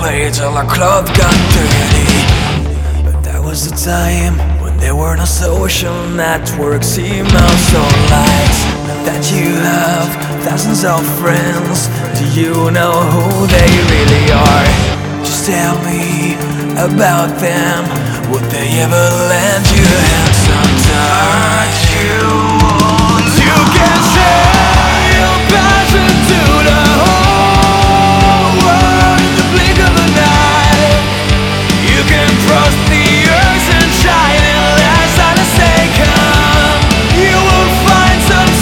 play till our clothes got dirty. But that was the time when there were no social networks, emails or likes. That you have thousands of friends. Do you know who they really are? Just tell me about them. Would they ever lend you a hand sometimes? You can share your passion to the whole world in the blink of an eye. You can cross the earth and shine in less than a second. You will find some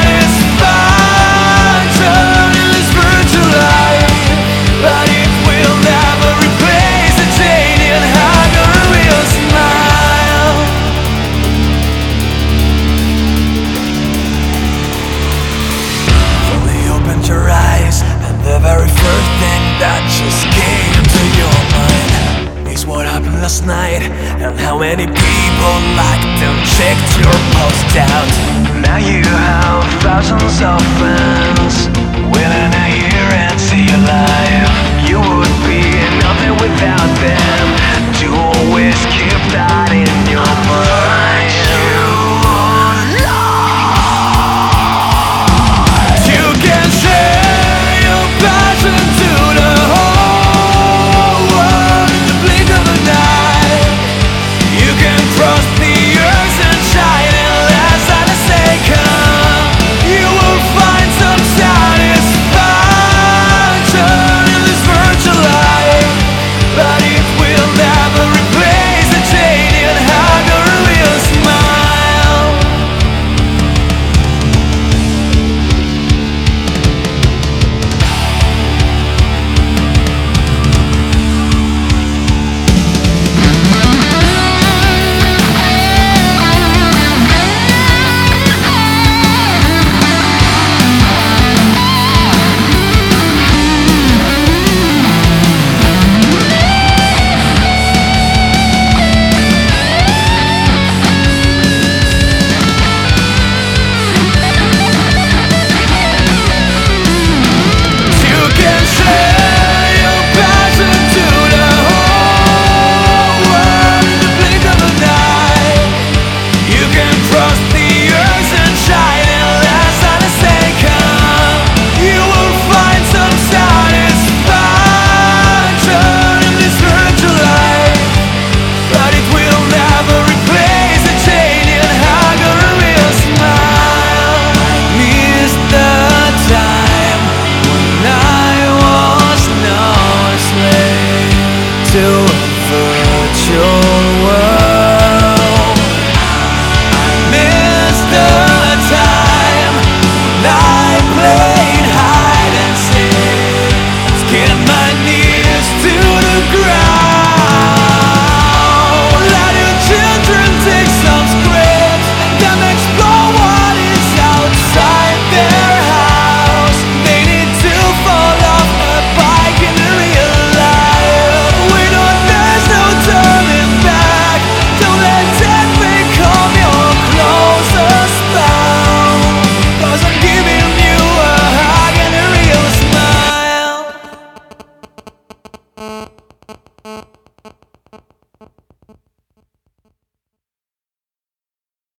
satisfaction in this virtual life, but it will never replace the genuine hug or a real smile. Fully open your eyes, and the very first thing that just came to your mind is what happened last night, and how many people liked and checked your post out. Now you have thousands of fans willing to hear and see you live. You would be nothing without